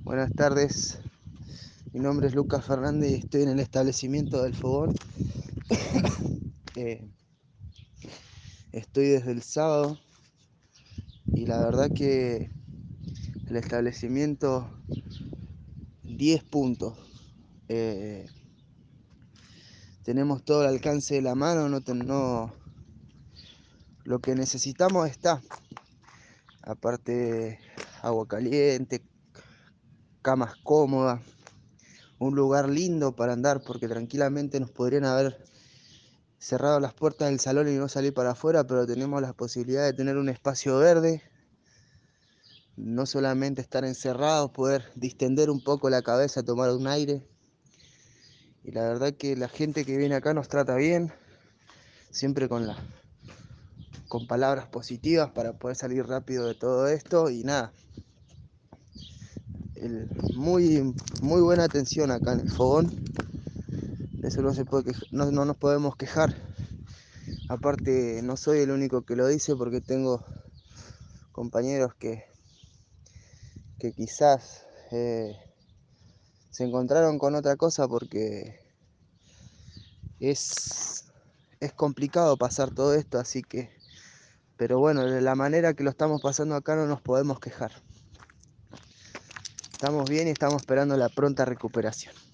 Buenas tardes, mi nombre es Lucas Fernández y estoy en el establecimiento del Fogón. Eh, Estoy desde el sábado y la verdad que el establecimiento 10 puntos. Eh, Tenemos todo el alcance de la mano, lo que necesitamos está. Aparte, agua caliente, camas cómodas, un lugar lindo para andar porque tranquilamente nos podrían haber cerrado las puertas del salón y no salir para afuera, pero tenemos la posibilidad de tener un espacio verde, no solamente estar encerrados, poder distender un poco la cabeza, tomar un aire. Y la verdad que la gente que viene acá nos trata bien, siempre con palabras positivas para poder salir rápido de todo esto. Y nada, muy buena atención acá en el Fogón, de eso no se puede no nos podemos quejar. Aparte, no soy el único que lo dice porque tengo compañeros que quizás se encontraron con otra cosa porque es, es complicado pasar todo esto, así que, pero bueno, de la manera que lo estamos pasando acá no nos podemos quejar. Estamos bien y estamos esperando la pronta recuperación.